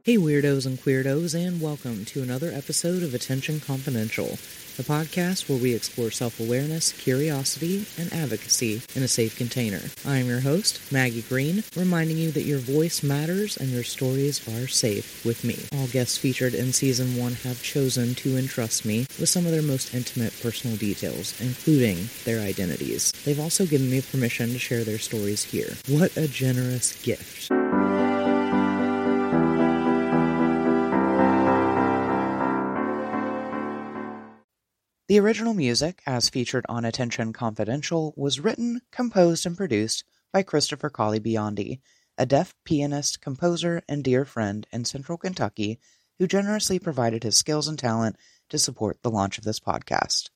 Hey weirdos and queerdos, and welcome to another episode of Attention Confidential, the podcast where we explore self-awareness, curiosity, and advocacy in a safe container. I am your host, Maggie Green, reminding you that your voice matters and your stories are safe with me. All guests featured in Season 1 have chosen to entrust me with some of their most intimate personal details, including their identities. They've also given me permission to share their stories here. What a generous gift. The original music, as featured on Attention Confidential, was written, composed, and produced by Christopher Colley Biondi, a deaf pianist, composer, and dear friend in Central Kentucky who generously provided his skills and talent to support the launch of this podcast.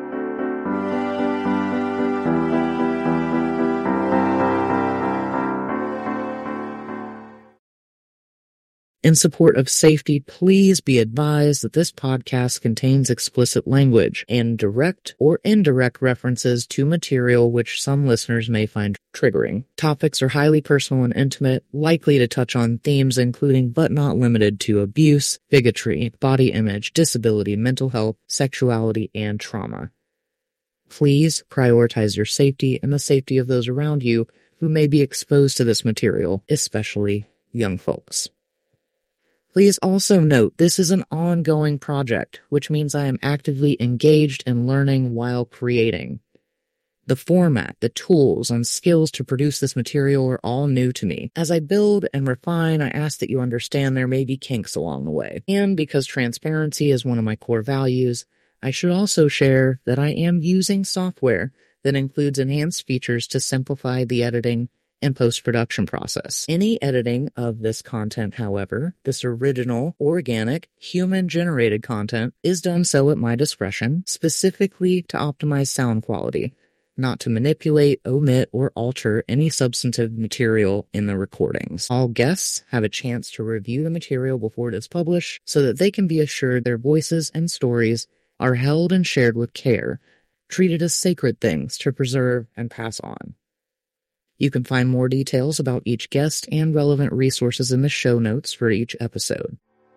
In support of safety, please be advised that this podcast contains explicit language and direct or indirect references to material which some listeners may find triggering. Topics are highly personal and intimate, likely to touch on themes including but not limited to abuse, bigotry, body image, disability, mental health, sexuality, and trauma. Please prioritize your safety and the safety of those around you who may be exposed to this material, especially young folks. Please also note this is an ongoing project, which means I am actively engaged in learning while creating. The format, the tools, and skills to produce this material are all new to me. As I build and refine, I ask that you understand there may be kinks along the way. And because transparency is one of my core values, I should also share that I am using software that includes enhanced features to simplify the editing and post-production process. Any editing of this content, however, this original, organic, human-generated content, is done so at my discretion, specifically to optimize sound quality, not to manipulate, omit, or alter any substantive material in the recordings. All guests have a chance to review the material before it is published so that they can be assured their voices and stories are held and shared with care, treated as sacred things to preserve and pass on. You can find more details about each guest and relevant resources in the show notes for each episode.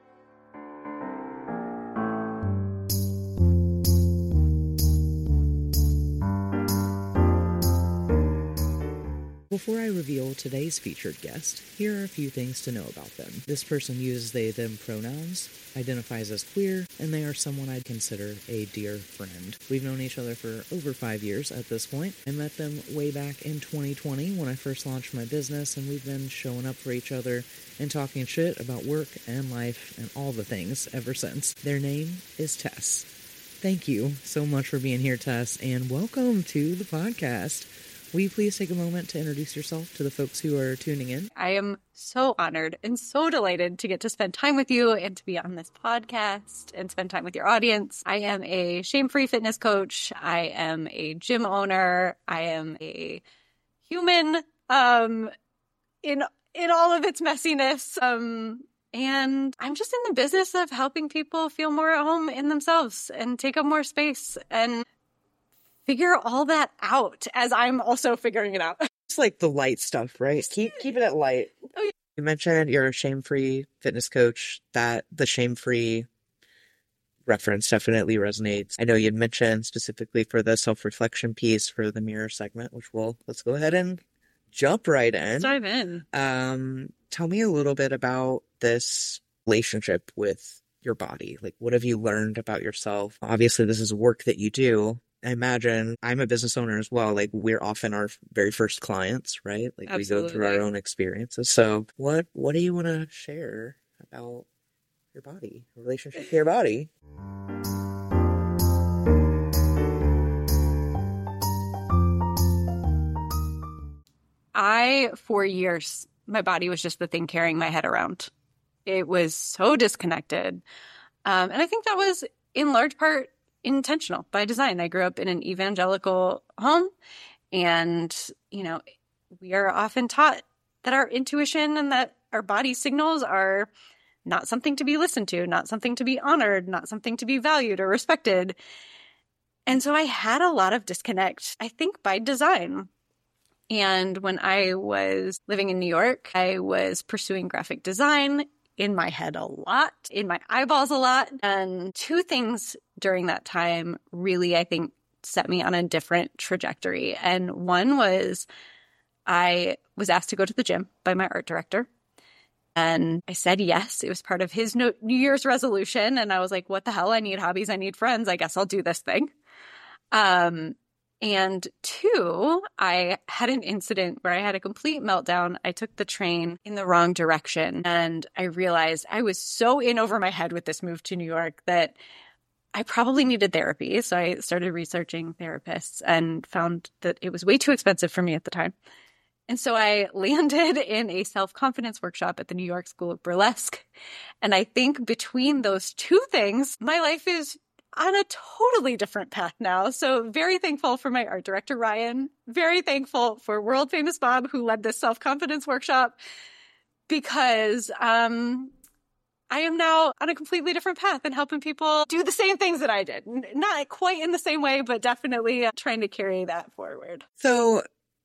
Before I reveal today's featured guest, here are a few things to know about them. This person uses they/them pronouns, identifies as queer, and they are someone I'd consider a dear friend. We've known each other for over 5 years at this point. I met them way back in 2020 when I first launched my business, and we've been showing up for each other and talking shit about work and life and all the things ever since. Their name is Tess. Thank you so much for being here, Tess, and welcome to the podcast. Will you please take a moment to introduce yourself to the folks who are tuning in? I am so honored and so delighted to get to spend time with you and to be on this podcast and spend time with your audience. I am a shame-free fitness coach. I am a gym owner. I am a human in all of its messiness. And I'm just in the business of helping people feel more at home in themselves and take up more space and figure all that out as I'm also figuring it out. It's like the light stuff, right? Keep it at light. Oh, yeah. You mentioned you're a shame-free fitness coach, that the shame-free reference definitely resonates. I know you'd mentioned specifically for the self-reflection piece for the mirror segment, which let's go ahead and jump right in. Let's dive in. Tell me a little bit about this relationship with your body. Like, what have you learned about yourself? Obviously, this is work that you do. I imagine I'm a business owner as well. Like, we're often our very first clients, right? Like, Absolutely. We go through our own experiences. So what do you want to share about your body, relationship to your body? For years, my body was just the thing carrying my head around. It was so disconnected. And I think that was in large part intentional by design. I grew up in an evangelical home, and, we are often taught that our intuition and that our body signals are not something to be listened to, not something to be honored, not something to be valued or respected. And so I had a lot of disconnect, I think, by design. And when I was living in New York, I was pursuing graphic design in my head a lot, in my eyeballs a lot. And two things during that time really, I think, set me on a different trajectory. And one was I was asked to go to the gym by my art director. And I said yes. It was part of his New Year's resolution. And I was like, what the hell? I need hobbies. I need friends. I guess I'll do this thing. And two, I had an incident where I had a complete meltdown. I took the train in the wrong direction. And I realized I was so in over my head with this move to New York that I probably needed therapy. So I started researching therapists and found that it was way too expensive for me at the time. And so I landed in a self-confidence workshop at the New York School of Burlesque. And I think between those two things, my life is on a totally different path now. So very thankful for my art director, Ryan. Very thankful for world famous Bob, who led this self-confidence workshop, because I am now on a completely different path and helping people do the same things that I did. Not quite in the same way, but definitely trying to carry that forward. So,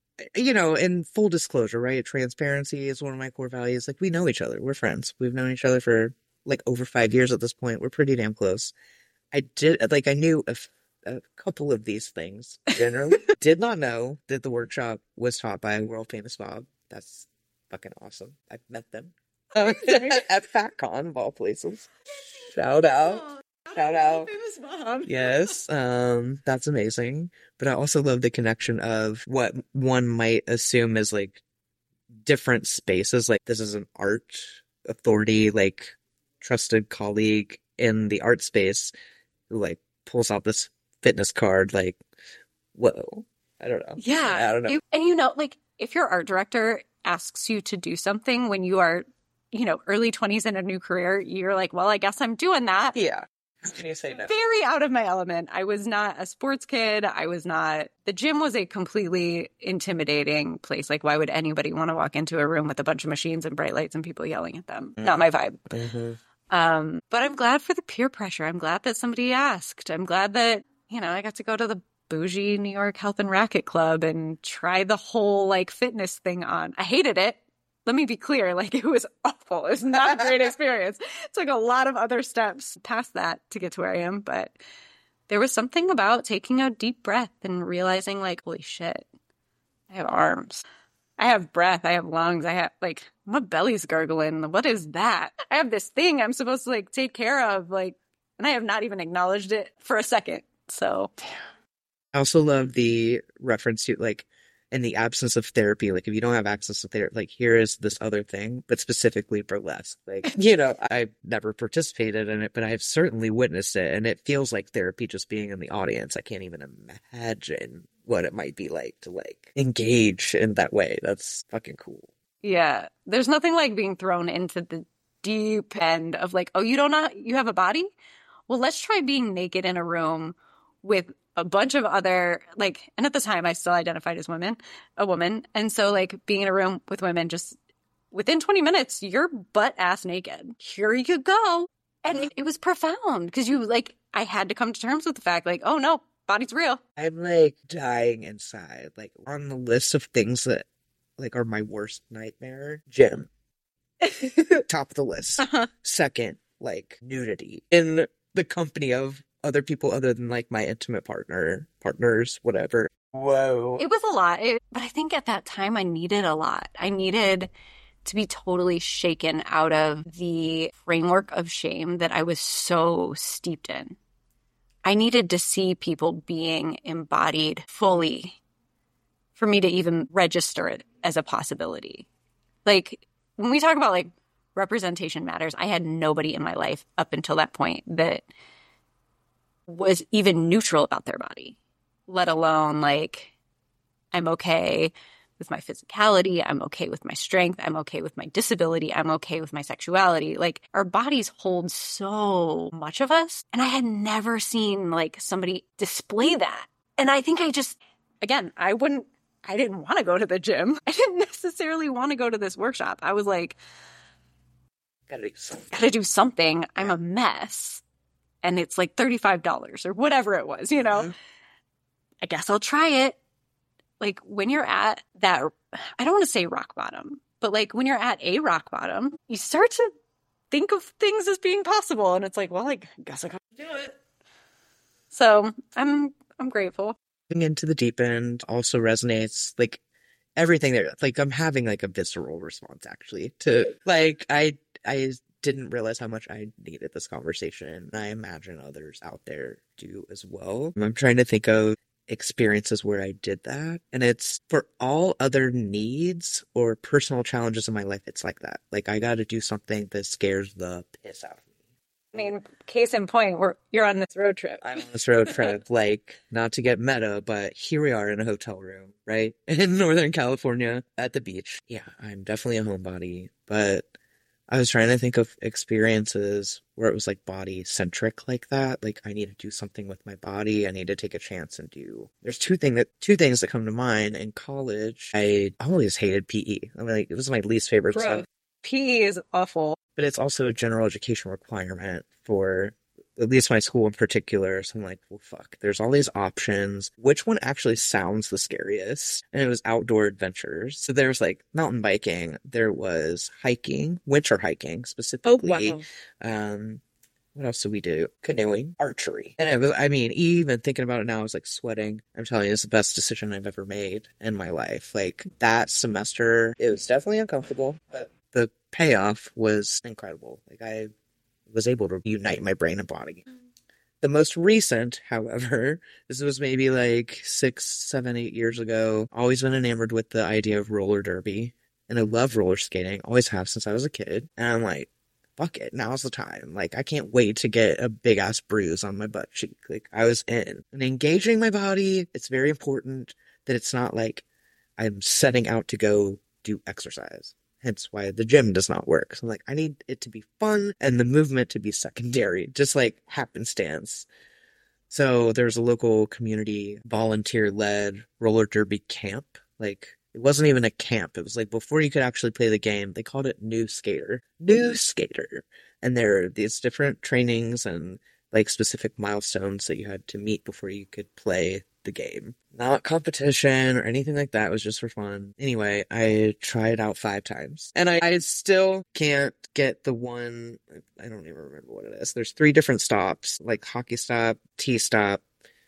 in full disclosure, right? Transparency is one of my core values. Like, we know each other. We're friends. We've known each other for like over 5 years at this point. We're pretty damn close. I knew a couple of these things generally. Did not know that the workshop was taught by world famous Bob. That's fucking awesome. I've met them at FatCon, of all places. Shout out. Shout out. Famous Bob. Yes, that's amazing. But I also love the connection of what one might assume is like different spaces. Like, this is an art authority, like trusted colleague in the art space who like pulls out this fitness card. Like, whoa, I don't know. Yeah. I don't know. And like, if your art director asks you to do something when you are, early 20s in a new career, you're like, well, I guess I'm doing that. Yeah. How can you say no? Very out of my element. I was not a sports kid. The gym was a completely intimidating place. Like, why would anybody want to walk into a room with a bunch of machines and bright lights and people yelling at them? Not my vibe. Mm-hmm. But I'm glad for the peer pressure. I'm glad that somebody asked. I'm glad that, I got to go to the bougie New York Health and Racket Club and try the whole like fitness thing on. I hated it. Let me be clear. Like, it was awful. It was not a great experience. It took a lot of other steps past that to get to where I am. But there was something about taking a deep breath and realizing, like, holy shit, I have arms. I have breath. I have lungs. I have, like, my belly's gurgling. What is that? I have this thing I'm supposed to, like, take care of, like, and I have not even acknowledged it for a second. So I also love the reference to, like, in the absence of therapy, like, if you don't have access to therapy, like, here is this other thing, but specifically burlesque. Like, I've never participated in it, but I've certainly witnessed it, and it feels like therapy just being in the audience. I can't even imagine what it might be like to, like, engage in that way. That's fucking cool. Yeah. There's nothing like being thrown into the deep end of, like, oh, you don't know you have a body? Well, let's try being naked in a room with a bunch of other, like, and at the time I still identified as a woman. And so, like, being in a room with women, just within 20 minutes, you're butt ass naked. Here you go. And it was profound because I had to come to terms with the fact, like, oh no, body's real. I'm like dying inside, like, on the list of things that like are my worst nightmare. Gym. Top of the list. Uh-huh. Second, like, nudity in the company of other people other than like my intimate partners, whatever. Whoa. It was a lot. But I think at that time I needed a lot. I needed to be totally shaken out of the framework of shame that I was so steeped in. I needed to see people being embodied fully for me to even register it as a possibility. Like, when we talk about, like, representation matters, I had nobody in my life up until that point that was even neutral about their body, let alone, like, I'm okay with my physicality, I'm okay with my strength, I'm okay with my disability, I'm okay with my sexuality. Like, our bodies hold so much of us, and I had never seen, like, somebody display that. And I think I didn't want to go to the gym. I didn't necessarily want to go to this workshop. I was like, gotta do something. I'm a mess. And it's like $35 or whatever it was, Mm-hmm. I guess I'll try it. Like, when you're at that, I don't want to say rock bottom, but like when you're at a rock bottom, you start to think of things as being possible. And it's like, well, I guess I gotta do it. So I'm grateful. Getting into the deep end also resonates, like everything there. Like I'm having like a visceral response actually to like I didn't realize how much I needed this conversation. And I imagine others out there do as well. I'm trying to think of experiences where I did that. And it's for all other needs or personal challenges in my life, it's like that. Like I got to do something that scares the piss out of me. I mean, case in point, you're on this road trip. I'm on this road trip, like, not to get meta, but here we are in a hotel room, right? In Northern California at the beach. Yeah, I'm definitely a homebody, but I was trying to think of experiences where it was like body centric like that. Like I need to do something with my body. I need to take a chance and do. There's two things that come to mind. In college, I always hated PE. I mean, like, it was my least favorite stuff. PE is awful. But it's also a general education requirement for at least my school in particular. So I'm like, well, fuck, there's all these options. Which one actually sounds the scariest? And it was outdoor adventures. So there was like mountain biking. There was hiking, winter hiking specifically. Oh, wow. What else did we do? Canoeing, archery. And it was, I mean, even thinking about it now, I was like sweating. I'm telling you, it's the best decision I've ever made in my life. Like that semester, it was definitely uncomfortable, but the payoff was incredible. Like I was able to unite my brain and body. The most recent, however, this was maybe like 6, 7, 8 years ago. Always been enamored with the idea of roller derby. And I love roller skating. Always have since I was a kid. And I'm like, fuck it, now's the time. Like, I can't wait to get a big ass bruise on my butt cheek. Like, I was in. And engaging my body, it's very important that it's not like I'm setting out to go do exercise. Hence why the gym does not work. So I'm like, I need it to be fun and the movement to be secondary, just like happenstance. So there's a local community volunteer-led roller derby camp. Like, it wasn't even a camp. It was like before you could actually play the game, they called it New Skater. New Skater. And there are these different trainings and like specific milestones that you had to meet before you could play the game. Not competition or anything like that. It was just for fun. Anyway, I tried out 5 times. And I still can't get the one, I don't even remember what it is. There's 3 different stops, like hockey stop, T-stop.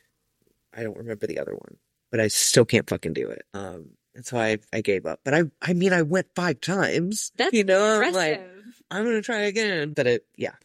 I don't remember the other one. But I still can't fucking do it. And so I gave up. But I mean, I went 5 times. That's impressive. I'm like, I'm going to try again. But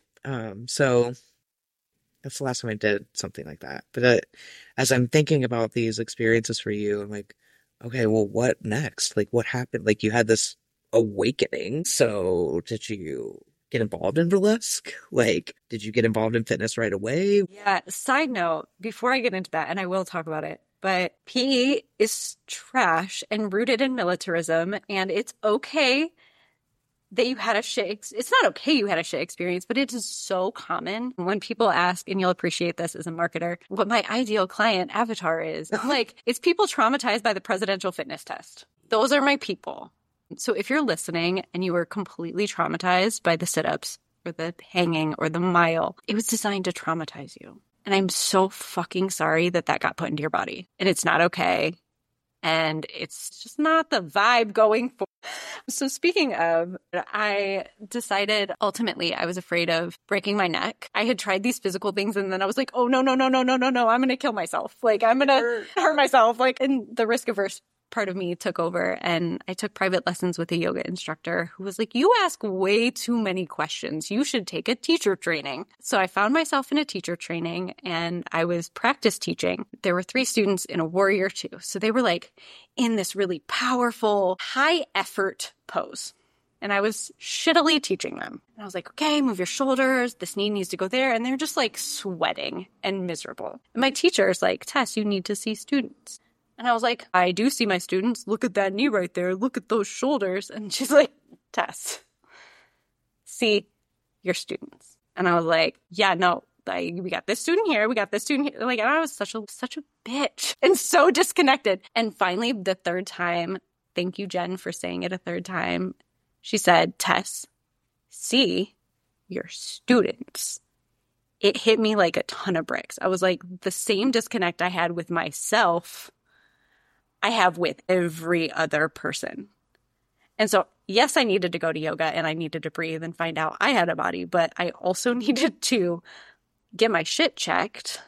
so that's the last time I did something like that. But as I'm thinking about these experiences for you, I'm like, okay, well, what next? Like, what happened? Like, you had this awakening. So did you get involved in burlesque? Like, did you get involved in fitness right away? Yeah. Side note, before I get into that, and I will talk about it, but PE is trash and rooted in militarism, and it's okay that you had a shit. It's not okay you had a shit experience, but it is so common when people ask, and you'll appreciate this as a marketer, what my ideal client avatar is. Like, it's people traumatized by the presidential fitness test. Those are my people. So if you're listening and you were completely traumatized by the sit-ups or the hanging or the mile, it was designed to traumatize you. And I'm so fucking sorry that got put into your body. And it's not okay. And it's just not the vibe going forward. So speaking of, I decided ultimately I was afraid of breaking my neck. I had tried these physical things and then I was like, oh, no. I'm going to kill myself. Like, I'm going to hurt myself. Like, and the risk averse part of me took over, and I took private lessons with a yoga instructor who was like, you ask way too many questions. You should take a teacher training. So I found myself in a teacher training and I was practice teaching. There were 3 students in a warrior 2. So they were like in this really powerful, high effort pose. And I was shittily teaching them. And I was like, okay, move your shoulders. This knee needs to go there. And they're just like sweating and miserable. And my teacher's like, Tess, you need to see students. And I was like, I do see my students. Look at that knee right there. Look at those shoulders. And she's like, Tess, see your students. And I was like, yeah, no, like, we got this student here. We got this student here. Like, and I was such a bitch and so disconnected. And finally, the 3rd time, thank you, Jen, for saying it a 3rd time. She said, Tess, see your students. It hit me like a ton of bricks. I was like, the same disconnect I had with myself, I have with every other person. And so, yes, I needed to go to yoga and I needed to breathe and find out I had a body, but I also needed to get my shit checked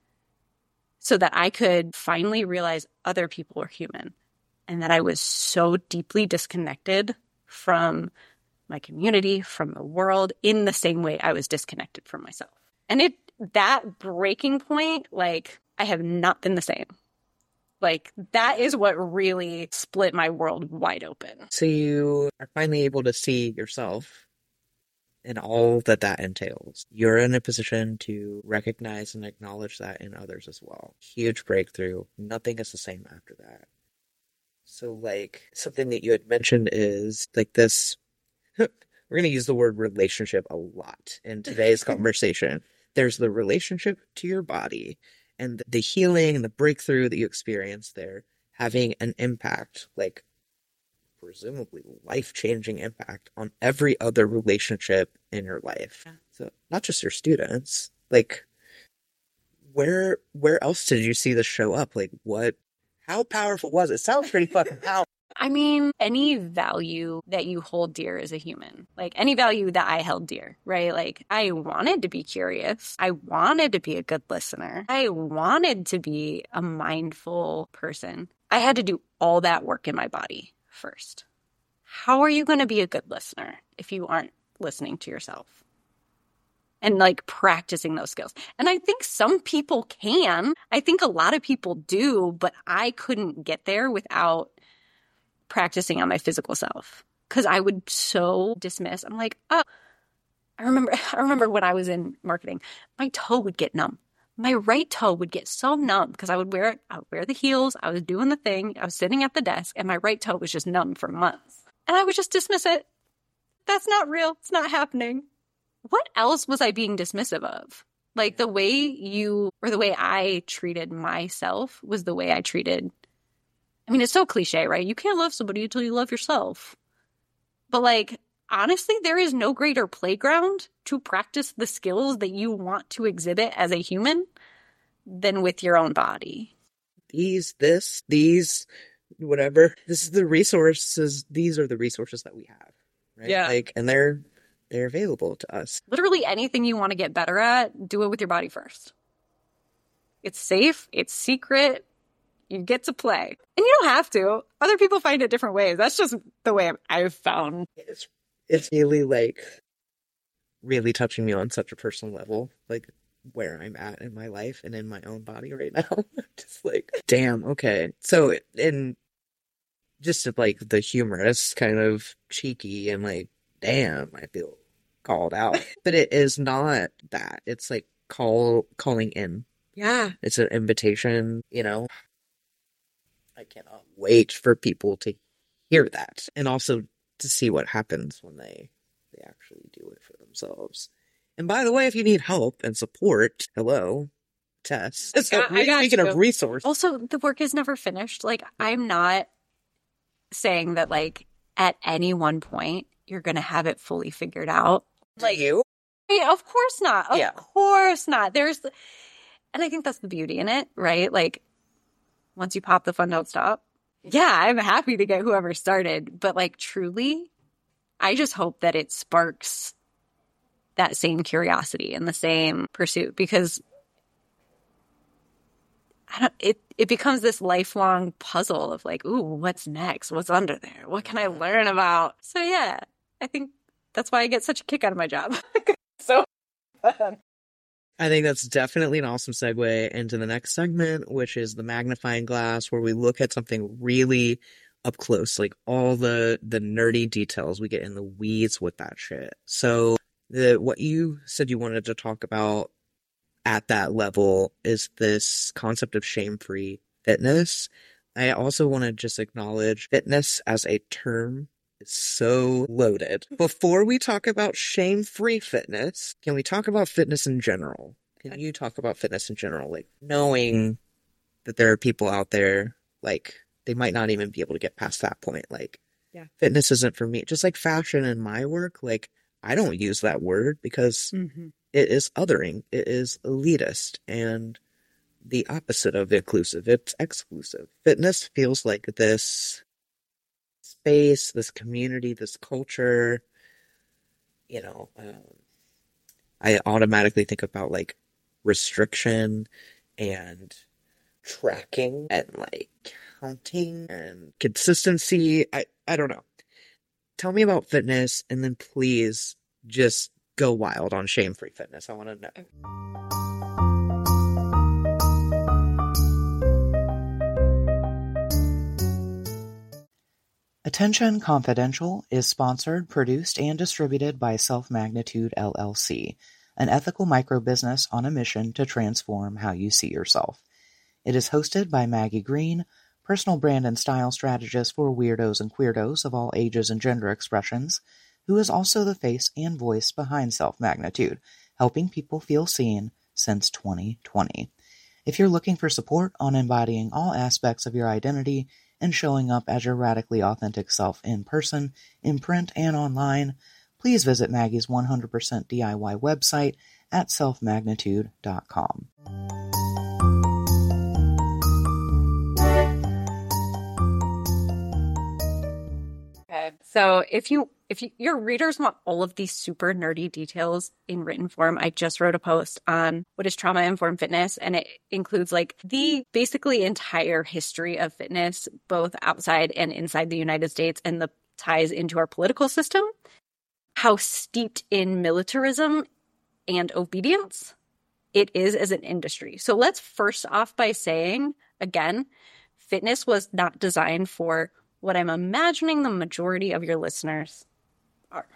so that I could finally realize other people were human and that I was so deeply disconnected from my community, from the world, in the same way I was disconnected from myself. And that breaking point, like, I have not been the same. Like, that is what really split my world wide open. So you are finally able to see yourself and all that that entails. You're in a position to recognize and acknowledge that in others as well. Huge breakthrough. Nothing is the same after that. So, like, something that you had mentioned is, like, this, we're going to use the word relationship a lot in today's conversation. There's the relationship to your body and the healing and the breakthrough that you experience there having an impact, like, presumably life-changing impact on every other relationship in your life. Yeah. So not just your students, like, where else did you see this show up? Like, how powerful was it? It sounds pretty fucking powerful. I mean, any value that you hold dear as a human, like any value that I held dear, right? Like, I wanted to be curious. I wanted to be a good listener. I wanted to be a mindful person. I had to do all that work in my body first. How are you going to be a good listener if you aren't listening to yourself and like practicing those skills? And I think some people can. I think a lot of people do, but I couldn't get there without practicing on my physical self because I would so dismiss. I'm like, oh, I remember when I was in marketing, my toe would get numb. My right toe would get so numb because I would wear the heels. I was doing the thing. I was sitting at the desk and my right toe was just numb for months. And I would just dismiss it. That's not real. It's not happening. What else was I being dismissive of? Like the way I treated myself was the way I treated. I mean, it's so cliche, right? You can't love somebody until you love yourself. But like, honestly, there is no greater playground to practice the skills that you want to exhibit as a human than with your own body. Whatever. This is the resources. These are the resources that we have, right? Yeah. Like, and they're available to us. Literally anything you want to get better at, do it with your body first. It's safe. It's secret. You get to play. And you don't have to. Other people find it different ways. That's just the way I've found. It's really, like, really touching me on such a personal level, like, where I'm at in my life and in my own body right now. Just like, damn, okay. So, and just like the humorous, kind of cheeky, and like, damn, I feel called out. But it is not that. It's like calling in. Yeah. It's an invitation, you know. I cannot wait for people to hear that and also to see what happens when they actually do it for themselves. And by the way, if you need help and support, hello, Tess. Speaking of resources. Also, the work is never finished. Like, I'm not saying that, like, at any one point, you're going to have it fully figured out. Like you? Yeah, of course not. Of course not. And I think that's the beauty in it, right? Like, once you pop the fun, don't stop. Yeah, I'm happy to get whoever started. But, like, truly, I just hope that it sparks that same curiosity and the same pursuit, because it becomes this lifelong puzzle of like, ooh, what's next? What's under there? What can I learn about? So yeah, I think that's why I get such a kick out of my job. So fun. I think that's definitely an awesome segue into the next segment, which is the magnifying glass, where we look at something really up close, like all the nerdy details. We get in the weeds with that shit. So what you said you wanted to talk about at that level is this concept of shame-free fitness. I also want to just acknowledge fitness as a term is so loaded. Before we talk about shame-free fitness, can we talk about fitness in general? Can you talk about fitness in general? Like, knowing that there are people out there, like, they might not even be able to get past that point. Like, fitness isn't for me. Just like fashion in my work, like, I don't use that word because it is othering. It is elitist and the opposite of inclusive. It's exclusive. Fitness feels like this space, this community, this culture. You know, I automatically think about like restriction and tracking and like counting and consistency. I don't know. Tell me about fitness, and then please just go wild on shame-free fitness. I want to know. Attention Confidential is sponsored, produced, and distributed by Self Magnitude LLC, an ethical microbusiness on a mission to transform how you see yourself. It is hosted by Maggie Green, personal brand and style strategist for weirdos and queerdos of all ages and gender expressions, who is also the face and voice behind Self Magnitude, helping people feel seen since 2020. If you're looking for support on embodying all aspects of your identity and showing up as your radically authentic self in person, in print, and online, please visit Maggie's 100% DIY website at selfmagnitude.com. Okay, so if your readers want all of these super nerdy details in written form, I just wrote a post on what is trauma-informed fitness, and it includes like the basically entire history of fitness, both outside and inside the United States, and the ties into our political system, how steeped in militarism and obedience it is as an industry. So let's first off by saying, again, fitness was not designed for what I'm imagining the majority of your listeners are.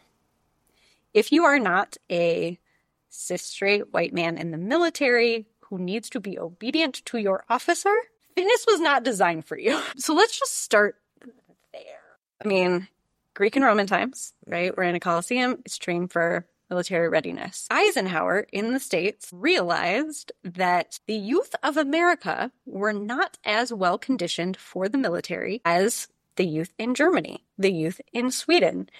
If you are not a cis straight white man in the military who needs to be obedient to your officer, fitness was not designed for you. So let's just start there. I mean, Greek and Roman times, right? We're in a Colosseum. It's trained for military readiness. Eisenhower in the States realized that the youth of America were not as well conditioned for the military as the youth in Germany, the youth in Sweden.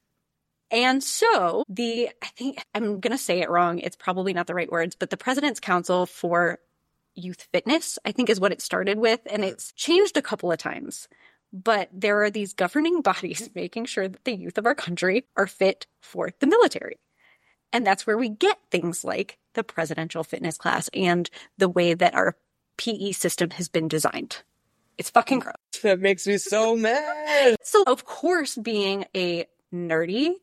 And so I think I'm going to say it wrong. It's probably not the right words, but the President's Council for Youth Fitness, I think is what it started with. And it's changed a couple of times. But there are these governing bodies making sure that the youth of our country are fit for the military. And that's where we get things like the presidential fitness class and the way that our PE system has been designed. It's fucking gross. That makes me so mad. So, of course, being a nerdy,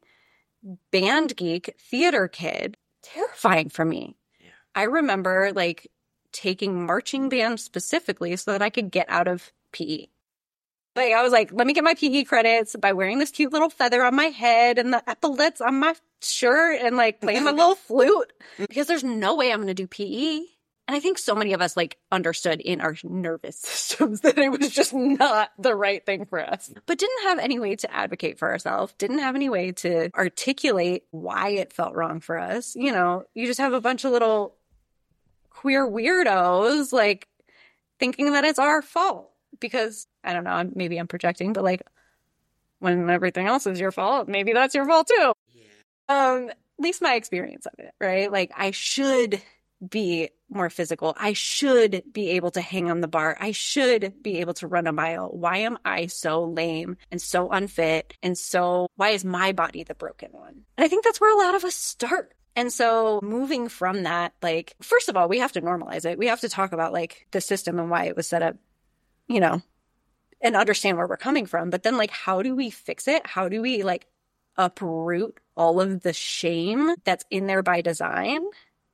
band geek, theater kid, terrifying for me. Yeah. I remember, like, taking marching band specifically so that I could get out of PE. Like, I was like, let me get my PE credits by wearing this cute little feather on my head and the epaulets on my shirt and, like, playing my little flute. Because there's no way I'm going to do PE. And I think so many of us, like, understood in our nervous systems that it was just not the right thing for us. But didn't have any way to advocate for ourselves. Didn't have any way to articulate why it felt wrong for us. You know, you just have a bunch of little queer weirdos, like, thinking that it's our fault. Because, I don't know, maybe I'm projecting, but, like, when everything else is your fault, maybe that's your fault too. Yeah. At least my experience of it, right? Like, I should be more physical. I should be able to hang on the bar. I should be able to run a mile. Why am I so lame and so unfit? And so why is my body the broken one? And I think that's where a lot of us start. And so moving from that, like, first of all, we have to normalize it. We have to talk about, like, the system and why it was set up, you know, and understand where we're coming from. But then, like, how do we fix it? How do we, like, uproot all of the shame that's in there by design?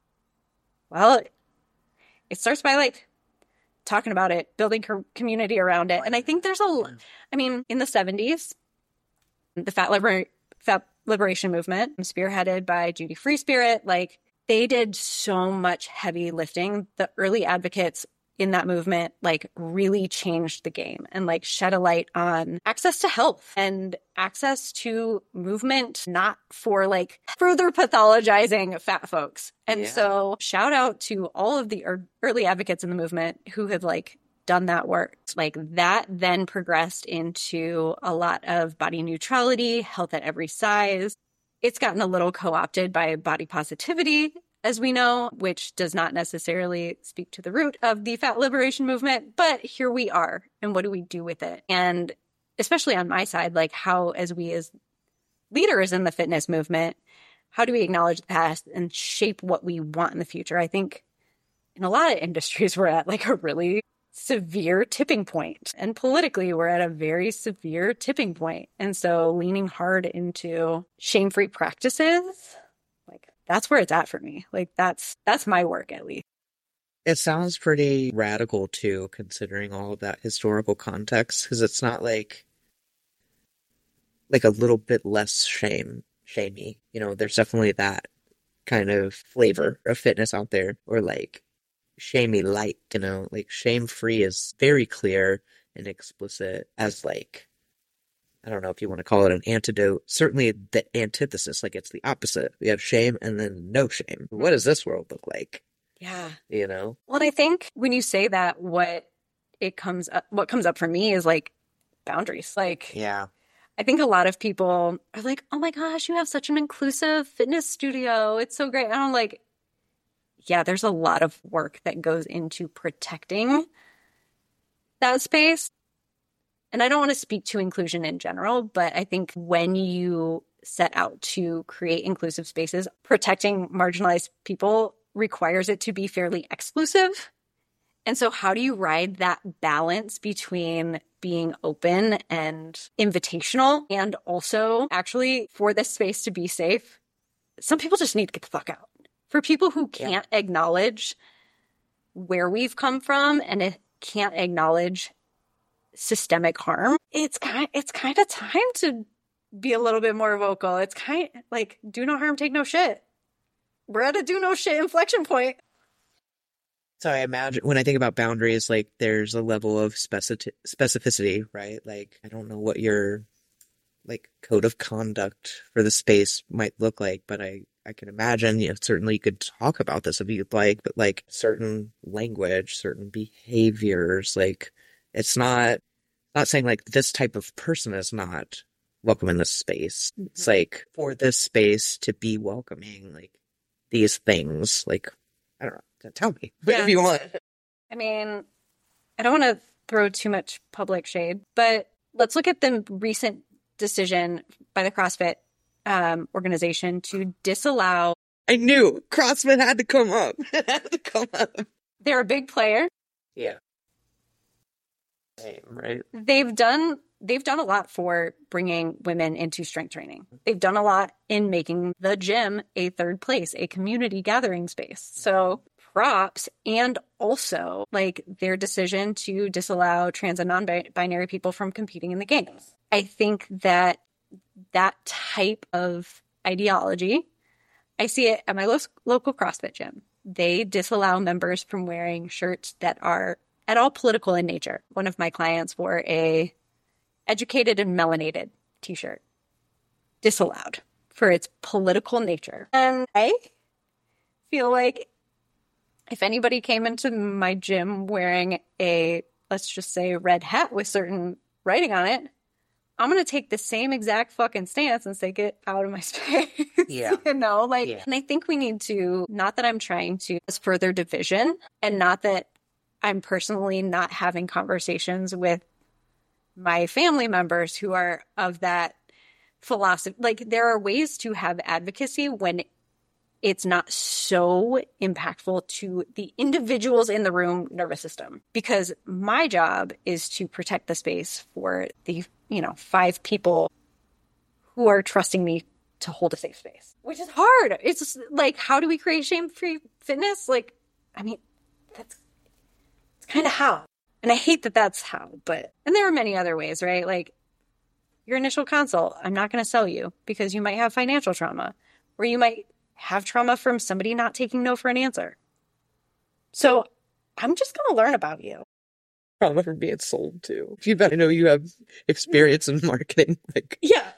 Well, it starts by, like, talking about it, building community around it. And I think there's I mean, in the 70s, the Fat Liberation Movement, spearheaded by Judy Free Spirit, like, they did so much heavy lifting. The early advocates in that movement, like, really changed the game and, like, shed a light on access to health and access to movement, not for, like, further pathologizing fat folks. And so shout out to all of the early advocates in the movement who have, like, done that work. Like, that then progressed into a lot of body neutrality, health at every size. It's gotten a little co-opted by body positivity, as we know, which does not necessarily speak to the root of the Fat Liberation Movement, but here we are. And what do we do with it? And especially on my side, like how, as we as leaders in the fitness movement, how do we acknowledge the past and shape what we want in the future? I think in a lot of industries, we're at like a really severe tipping point. And politically, we're at a very severe tipping point. And so leaning hard into shame-free practices, like that's where it's at for me. Like that's my work, at least. It sounds pretty radical too, considering all of that historical context, because it's not like a little bit less shamey. You know, there's definitely that kind of flavor of fitness out there, or like shamey light, you know, like shame-free is very clear and explicit as like, I don't know if you want to call it an antidote, certainly the antithesis, like it's the opposite. We have shame and then no shame. What does this world look like? Yeah. You know? Well, and I think when you say that, what comes up for me is like boundaries. Like, yeah. I think a lot of people are like, oh my gosh, you have such an inclusive fitness studio. It's so great. And I'm like, yeah, there's a lot of work that goes into protecting that space. And I don't want to speak to inclusion in general, but I think when you set out to create inclusive spaces, protecting marginalized people requires it to be fairly exclusive. And so how do you ride that balance between being open and invitational and also actually for this space to be safe? Some people just need to get the fuck out. For people who can't acknowledge where we've come from and it can't acknowledge systemic harm, it's kind of time to be a little bit more vocal. It's kind of like do no harm, take no shit. We're at a do no shit inflection point. So I imagine when I think about boundaries, like there's a level of specificity, right? Like I don't know what your like code of conduct for the space might look like, but I can imagine, you know, certainly you could talk about this if you'd like, but like certain language, certain behaviors, like it's not saying like this type of person is not welcome in this space. Mm-hmm. It's like for this space to be welcoming, like these things, like, I don't know, tell me if you want. I mean, I don't want to throw too much public shade, but let's look at the recent decision by the CrossFit organization to disallow. I knew CrossFit had to come up. It had to come up. They're a big player. Yeah. Same, right? They've done a lot for bringing women into strength training. They've done a lot in making the gym a third place, a community gathering space. So props, and also like their decision to disallow trans and non-binary people from competing in the games. I think that type of ideology, I see it at my local CrossFit gym. They disallow members from wearing shirts that are at all political in nature. One of my clients wore a educated and melanated t-shirt. Disallowed for its political nature. And I feel like if anybody came into my gym wearing a, let's just say, red hat with certain writing on it, I'm going to take the same exact fucking stance and say, get out of my space. Yeah. You know, like, yeah. And I think we need to, not that I'm trying to further division, and not that I'm personally not having conversations with my family members who are of that philosophy. Like, there are ways to have advocacy when it's not so impactful to the individuals in the room nervous system. Because my job is to protect the space for the, 5 people who are trusting me to hold a safe space, which is hard. It's just, like, how do we create shame-free fitness? Like, I mean, it's kind of how. And I hate that that's how, and there are many other ways, right? Like your initial consult, I'm not going to sell you because you might have financial trauma, or you might have trauma from somebody not taking no for an answer. So I'm just going to learn about you. Trauma from being sold to. If you better know you have experience in marketing. Like, yeah.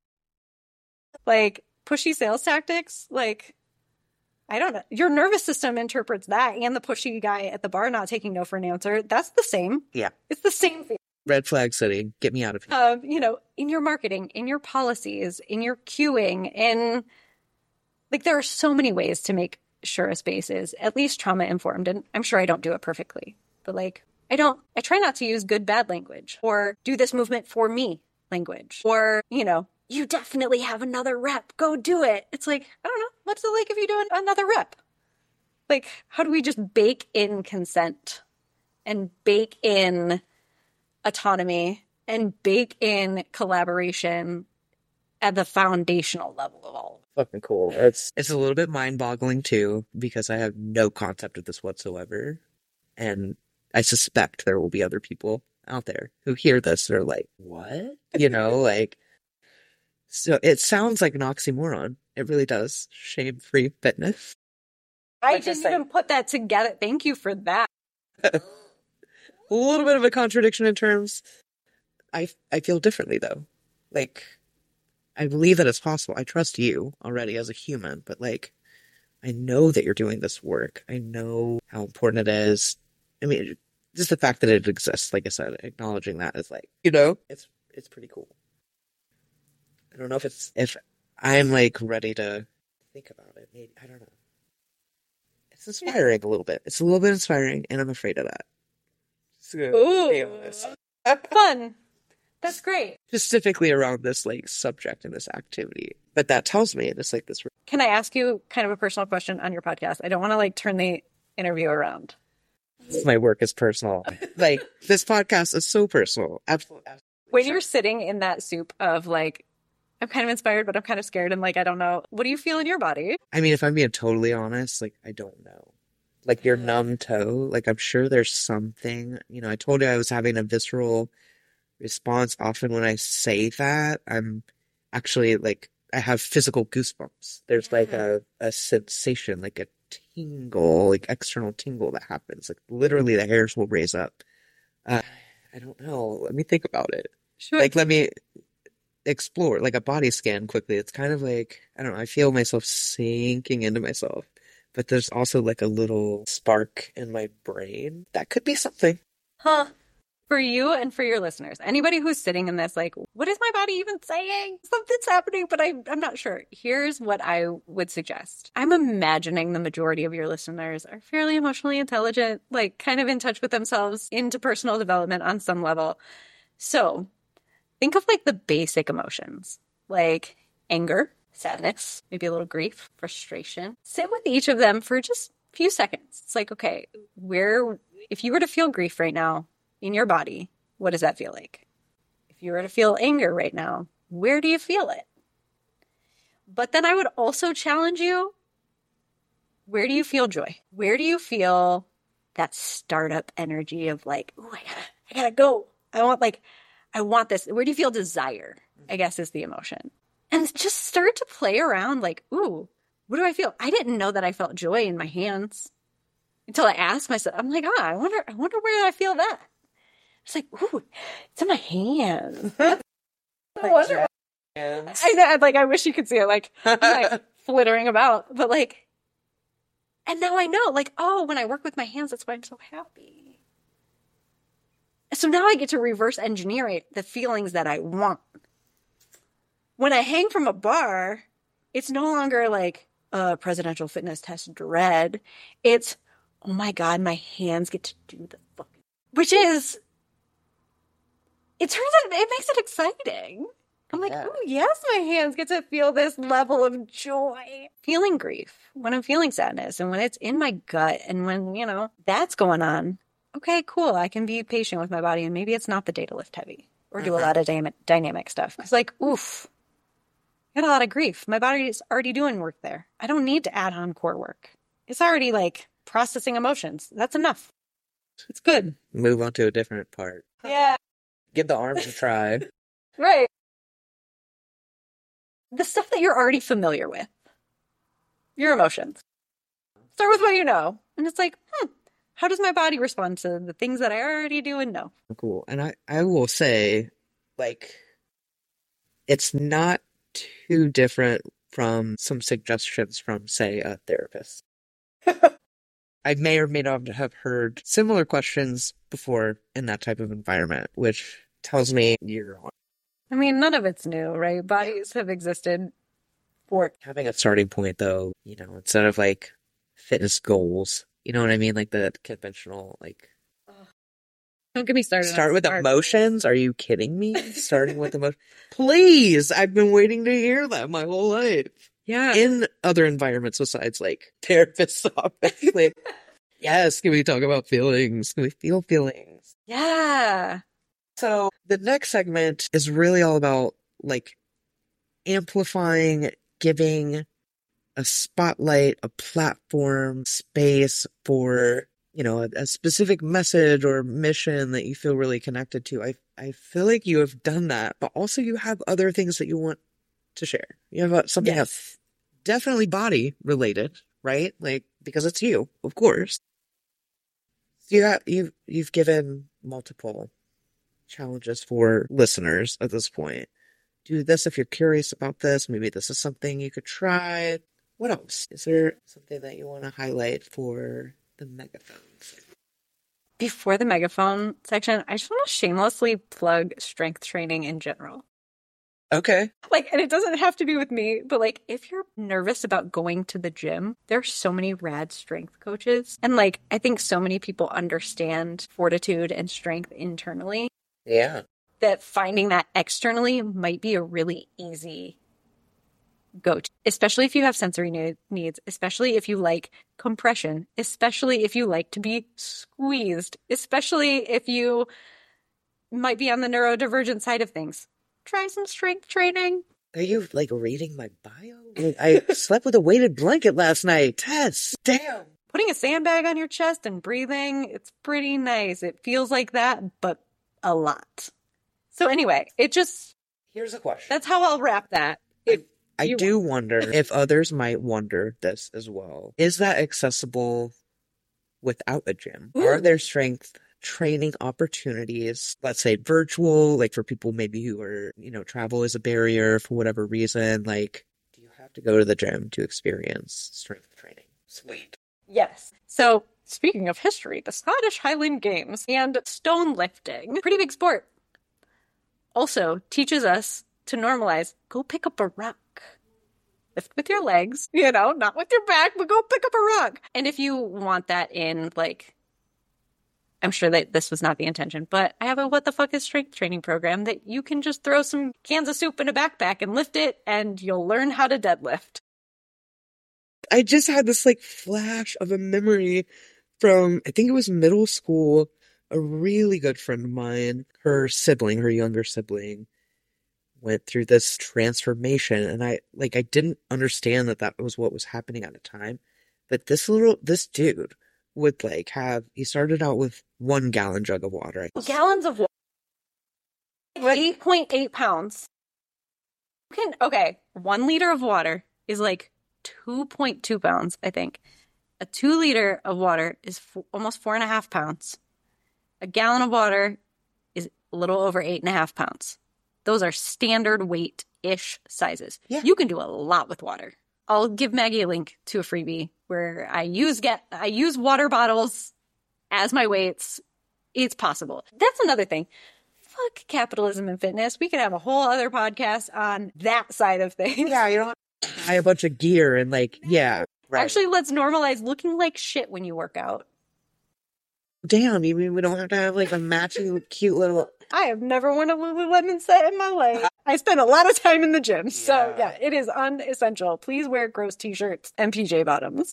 Like pushy sales tactics, like, I don't know. Your nervous system interprets that, and the pushy guy at the bar not taking no for an answer. That's the same. Yeah. It's the same thing. Red flag city. Get me out of here. In your marketing, in your policies, in your queuing, there are so many ways to make sure a space is at least trauma informed. And I'm sure I don't do it perfectly, but I try not to use good, bad language or do this movement for me language or, you definitely have another rep. Go do it. It's like, I don't know. What's it like if you do another rep? Like, how do we just bake in consent and bake in autonomy and bake in collaboration at the foundational level of all of it? Fucking cool. It's a little bit mind-boggling too, because I have no concept of this whatsoever. And I suspect there will be other people out there who hear this and are like, what? Like, so it sounds like an oxymoron. It really does. Shame-free fitness. I didn't even put that together. Thank you for that. A little bit of a contradiction in terms. I feel differently though. Like, I believe that it's possible. I trust you already as a human, but like, I know that you're doing this work. I know how important it is. I mean, just the fact that it exists, like I said, acknowledging that is like, it's pretty cool. I don't know if I'm like ready to think about it. Maybe, I don't know. It's inspiring a little bit. It's a little bit inspiring, and I'm afraid of that. Ooh, fun. That's great. Specifically around this like subject and this activity. But that tells me it's like this. Can I ask you kind of a personal question on your podcast? I don't want to like turn the interview around. My work is personal. Like, this podcast is so personal. Absolutely. When you're sitting in that soup of like, I'm kind of inspired, but I'm kind of scared, and like, I don't know, what do you feel in your body? I mean, if I'm being totally honest, like, I don't know. Like, your numb toe, like, I'm sure there's something. I told you I was having a visceral response. Often when I say that, I'm actually like, I have physical goosebumps. There's like a sensation, like a tingle, like external tingle that happens. Like, literally the hairs will raise up. I don't know. Let me think about it. Sure. Like, let me explore, like a body scan quickly. It's kind of like, I don't know, I feel myself sinking into myself. But there's also like a little spark in my brain. That could be something. Huh. For you and for your listeners, anybody who's sitting in this, like, what is my body even saying? Something's happening, but I'm not sure. Here's what I would suggest. I'm imagining the majority of your listeners are fairly emotionally intelligent, like kind of in touch with themselves, into personal development on some level. So think of like the basic emotions, like anger, sadness, maybe a little grief, frustration. Sit with each of them for just a few seconds. It's like, okay, if you were to feel grief right now, in your body, what does that feel like? If you were to feel anger right now, where do you feel it? But then I would also challenge you, where do you feel joy? Where do you feel that startup energy of like, ooh, I gotta go. I want this. Where do you feel desire? I guess is the emotion. And just start to play around like, ooh, what do I feel? I didn't know that I felt joy in my hands until I asked myself. I'm like, I wonder where I feel that. It's like, ooh, it's in my hands. I wonder. I know, like, I wish you could see it, like flittering about, but like, and now I know, like, oh, when I work with my hands, that's why I'm so happy. So now I get to reverse engineer the feelings that I want. When I hang from a bar, it's no longer like presidential fitness test dread. It's, oh my God, my hands get to do the fucking, which is, it makes it exciting. I'm like, oh, yes, my hands get to feel this level of joy. Feeling grief, when I'm feeling sadness, and when it's in my gut, and when, that's going on, okay, cool, I can be patient with my body, and maybe it's not the day to lift heavy or do a lot of dynamic stuff. Because, like, oof, I got a lot of grief. My body is already doing work there. I don't need to add on core work. It's already, like, processing emotions. That's enough. It's good. Move on to a different part. Yeah. Give the arms a try. Right. The stuff that you're already familiar with. Your emotions. Start with what you know. And it's like, how does my body respond to the things that I already do and know? Cool. And I will say, like, it's not too different from some suggestions from, say, a therapist. I may or may not have heard similar questions before in that type of environment, which tells me you're on. I mean, none of it's new, right? Bodies have existed for... Having a starting point, though, instead of, like, fitness goals, you know what I mean? Like, the conventional, like... Don't get me started. Start with emotions? Are you kidding me? Starting with emotions? Please! I've been waiting to hear that my whole life. Yeah. In other environments besides like therapists' office. Like, yes, can we talk about feelings? Can we feel feelings? Yeah. So the next segment is really all about like amplifying, giving a spotlight, a platform, space for, you know, a specific message or mission that you feel really connected to. I feel like you have done that, but also you have other things that you want to share. You have something that's definitely body related, right? Like, because it's you, of course. You've given multiple challenges for listeners at this point. Do this if you're curious about this. Maybe this is something you could try. What else? Is there something that you want to highlight for the megaphones? Before the megaphone section, I just want to shamelessly plug strength training in general. Okay. Like, and it doesn't have to be with me, but like, if you're nervous about going to the gym, there's so many rad strength coaches. And like, I think so many people understand fortitude and strength internally. Yeah. That finding that externally might be a really easy go-to, especially if you have sensory needs, especially if you like compression, especially if you like to be squeezed, especially if you might be on the neurodivergent side of things. Try some strength training. Are you like reading my bio? Like, I slept with a weighted blanket last night. Tess, damn. Putting a sandbag on your chest and breathing, it's pretty nice. It feels like that, but a lot. So anyway, Here's a question. That's how I'll wrap that. I do wonder if others might wonder this as well. Is that accessible without a gym? Ooh. Are there strength training opportunities, let's say virtual, like for people maybe who are, you know, travel is a barrier for whatever reason? Like, do you have to go to the gym to experience strength training? Sweet. Yes. So speaking of history, the Scottish Highland Games and stone lifting, pretty big sport, also teaches us to normalize, go pick up a rock. Lift with your legs, you know, not with your back, but go pick up a rock. And if you want that in, like, I'm sure that this was not the intention, but I have a What the Fuck is Strength training program that you can just throw some cans of soup in a backpack and lift it, and you'll learn how to deadlift. I just had this, like, flash of a memory from, I think it was middle school. A really good friend of mine, her younger sibling, went through this transformation, and I didn't understand that was what was happening at the time. But this dude would like he started out with 1 gallon jug of water. Gallons of water. 8.8 pounds. 1 liter of water is like 2.2 pounds, I think. A 2 liter of water is almost 4.5 pounds. A gallon of water is a little over 8.5 pounds. Those are standard weight-ish sizes. Yeah. You can do a lot with water. I'll give Maggie a link to a freebie where I use water bottles as my weights. It's possible. That's another thing. Fuck capitalism and fitness. We could have a whole other podcast on that side of things. Yeah, you don't have to buy a bunch of gear and yeah. Right. Actually, let's normalize looking like shit when you work out. Damn, you mean we don't have to have like a matching cute little... I have never worn a Lululemon set in my life. I spend a lot of time in the gym. So yeah, it is unessential. Please wear gross t-shirts and PJ bottoms.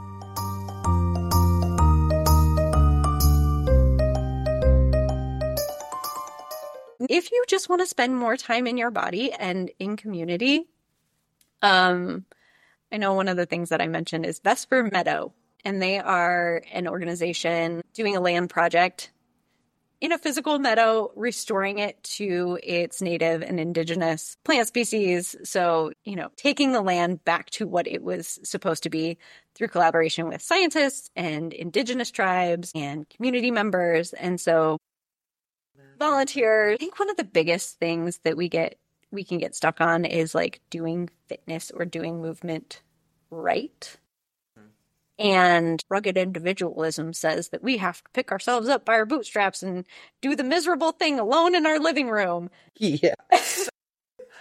If you just want to spend more time in your body and in community, I know one of the things that I mentioned is Vesper Meadow. And they are an organization doing a land project in a physical meadow, restoring it to its native and indigenous plant species. So, you know, taking the land back to what it was supposed to be through collaboration with scientists and indigenous tribes and community members. And so volunteers. I think one of the biggest things that we can get stuck on is like doing fitness or doing movement right. And rugged individualism says that we have to pick ourselves up by our bootstraps and do the miserable thing alone in our living room. Yeah.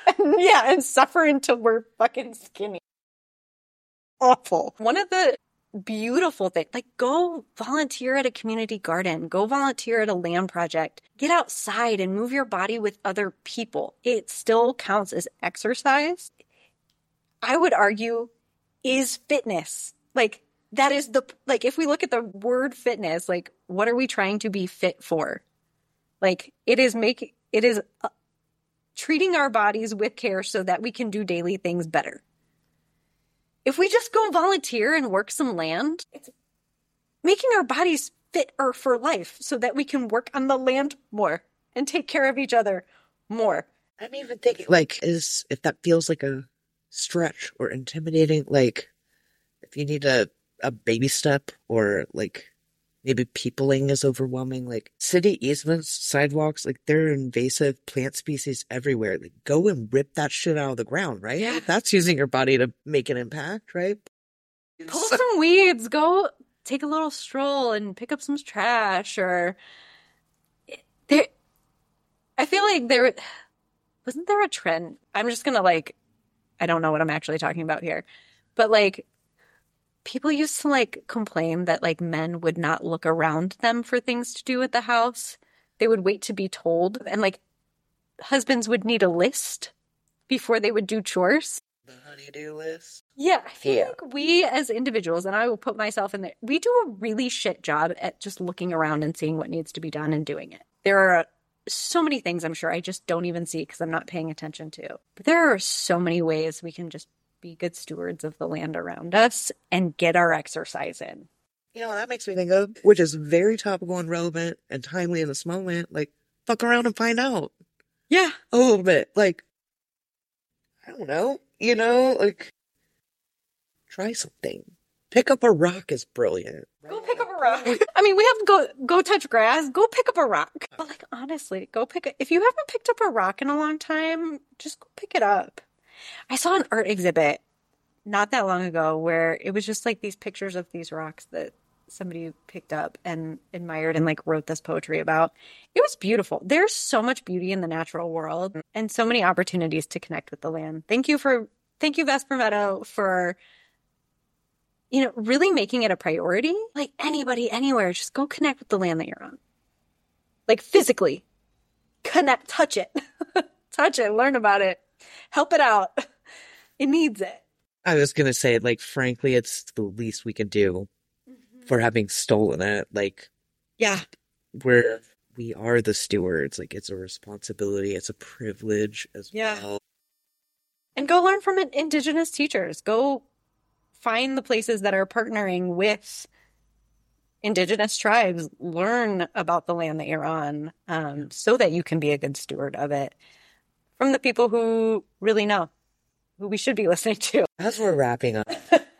And suffer until we're fucking skinny. Awful. One of the beautiful thing. Like, go volunteer at a community garden, go volunteer at a land project, get outside and move your body with other people. It still counts as exercise. I would argue is fitness. Like, that is like, if we look at the word fitness, like, what are we trying to be fit for? Like, it is treating our bodies with care so that we can do daily things better. If we just go volunteer and work some land, it's making our bodies fitter for life so that we can work on the land more and take care of each other more. I'm even thinking, like, if that feels like a stretch or intimidating, like, if you need a baby step, or like maybe peopling is overwhelming, like city easements, sidewalks, like there are invasive plant species everywhere. Like, go and rip that shit out of the ground, right? Yeah. That's using your body to make an impact, right? Pull some weeds, go take a little stroll and pick up some trash. Or I feel like wasn't there a trend? I'm just gonna, like, I don't know what I'm actually talking about here, but like, people used to like complain that like men would not look around them for things to do at the house. They would wait to be told, and like husbands would need a list before they would do chores. The honey-do list. Yeah, I feel like we as individuals, and I will put myself in there, we do a really shit job at just looking around and seeing what needs to be done and doing it. There are so many things I'm sure I just don't even see because I'm not paying attention to. But there are so many ways we can just be good stewards of the land around us and get our exercise in. You know, that makes me think of, which is very topical and relevant and timely in this moment, like, fuck around and find out. Yeah. A little bit. Like, I don't know, like, try something. Pick up a rock is brilliant. Go pick up a rock. I mean, we have to go touch grass. Go pick up a rock. But like, honestly, if you haven't picked up a rock in a long time, just go pick it up. I saw an art exhibit not that long ago where it was just like these pictures of these rocks that somebody picked up and admired and like wrote this poetry about. It was beautiful. There's so much beauty in the natural world and so many opportunities to connect with the land. Thank you, Vesper Meadow, for, really making it a priority. Like, anybody, anywhere, just go connect with the land that you're on. Like, physically connect, touch it, learn about it. Help it out. It needs it. I was going to say, like, frankly, it's the least we can do for having stolen it. Like, yeah, we are the stewards. Like, it's a responsibility. It's a privilege as well. And go learn from Indigenous teachers. Go find the places that are partnering with Indigenous tribes. Learn about the land that you're on, so that you can be a good steward of it. From the people who really know, who we should be listening to. As we're wrapping up,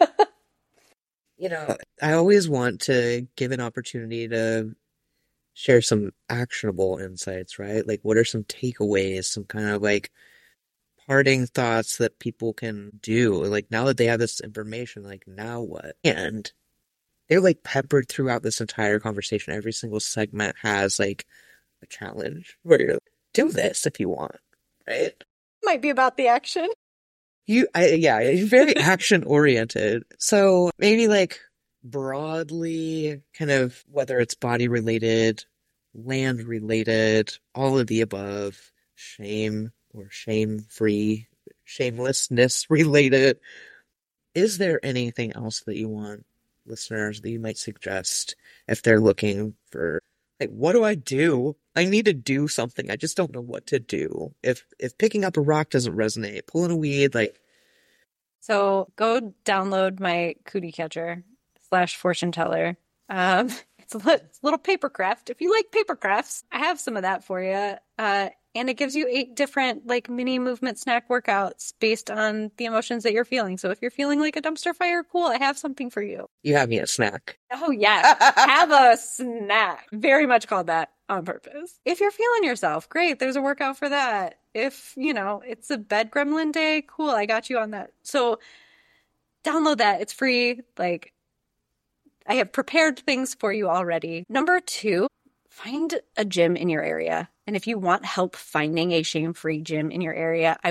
I always want to give an opportunity to share some actionable insights, right? Like, what are some takeaways, some kind of like parting thoughts that people can do? Like, now that they have this information, like, now what? And they're like peppered throughout this entire conversation. Every single segment has like a challenge where you're like, do this if you want. Right? Might be about the action. You're very action oriented. So maybe like broadly, kind of, whether it's body related, land related, all of the above, shame or shame free, shamelessness related. Is there anything else that you want listeners that you might suggest if they're looking for, like, what do I do? I need to do something. I just don't know what to do. If picking up a rock doesn't resonate, pulling a weed, like. So go download my cootie catcher / fortune teller. It's a little paper craft. If you like paper crafts, I have some of that for you. And it gives you 8 different like mini movement snack workouts based on the emotions that you're feeling. So if you're feeling like a dumpster fire, cool, I have something for you. You have me a snack. Oh, yeah. Have a snack. Very much called that on purpose. If you're feeling yourself, great. There's a workout for that. If, it's a bed gremlin day, cool. I got you on that. So download that. It's free. Like, I have prepared things for you already. Number 2, find a gym in your area. And if you want help finding a shame-free gym in your area, I will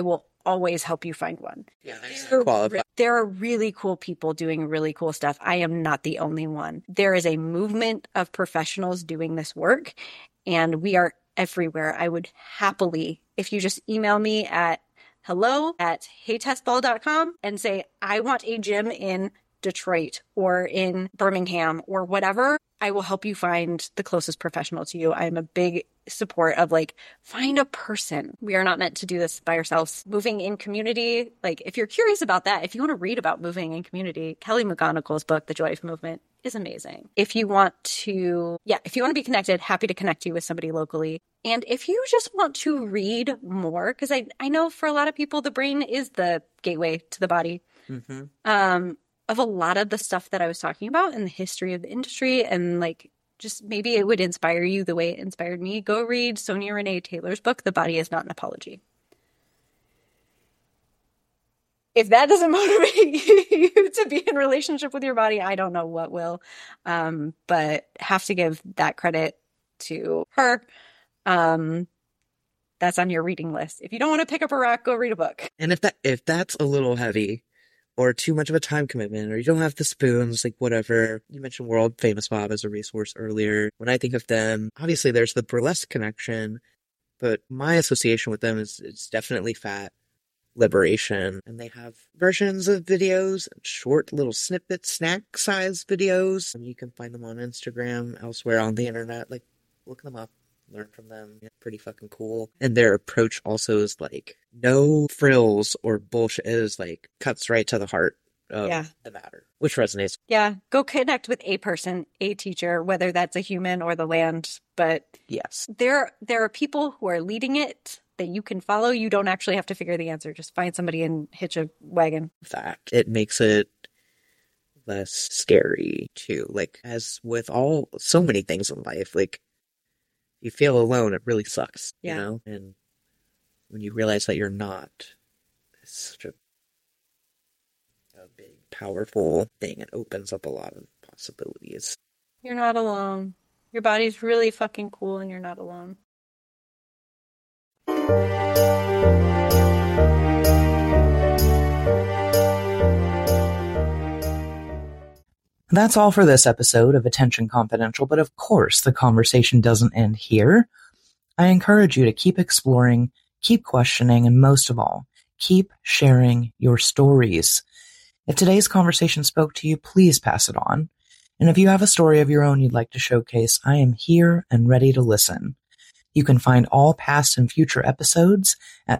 always help you find one. Yeah, There are really cool people doing really cool stuff. I am not the only one. There is a movement of professionals doing this work, and we are everywhere. I would happily, if you just email me at hello@heytestball.com and say, I want a gym in Detroit or in Birmingham or whatever, I will help you find the closest professional to you. I am a big support of like, find a person. We are not meant to do this by ourselves. Moving in community, like if you're curious about that, if you want to read about moving in community, Kelly McGonigal's book, The Joy of Movement, is amazing. If you want to be connected, happy to connect you with somebody locally. And if you just want to read more, because I know for a lot of people, the brain is the gateway to the body. Of a lot of the stuff that I was talking about in the history of the industry, and like just maybe it would inspire you the way it inspired me, go read Sonia Renee Taylor's book, The Body Is Not an Apology. If that doesn't motivate you to be in relationship with your body, I don't know what will. But have to give that credit to her. That's on your reading list. If you don't want to pick up a rock, go read a book. And if that's a little heavy or too much of a time commitment, or you don't have the spoons, like whatever. You mentioned World Famous Bob as a resource earlier. When I think of them, obviously there's the burlesque connection, but my association with them is definitely Fat Liberation. And they have versions of videos, short little snippets, snack size videos. And you can find them on Instagram, elsewhere on the internet. Like, look them up. Learn from them. Yeah, pretty fucking cool. And their approach also is like no frills or bullshit. It is like cuts right to the heart of the matter, which resonates. Yeah. Go connect with a person, a teacher, whether that's a human or the land. But yes, there are people who are leading it that you can follow. You don't actually have to figure the answer. Just find somebody and hitch a wagon. Fact. It makes it less scary too. Like, as with so many things in life, like, you feel alone, it really sucks, you know? And when you realize that you're not, it's such a big, powerful thing. It opens up a lot of possibilities. You're not alone. Your body's really fucking cool and you're not alone. That's all for this episode of Attention Confidential, but of course the conversation doesn't end here. I encourage you to keep exploring, keep questioning, and most of all, keep sharing your stories. If today's conversation spoke to you, please pass it on. And if you have a story of your own you'd like to showcase, I am here and ready to listen. You can find all past and future episodes at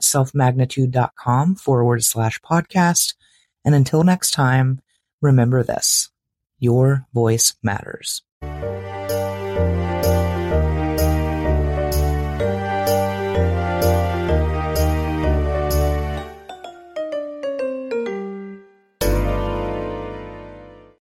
selfmagnitude.com/podcast. And until next time, remember this. Your voice matters.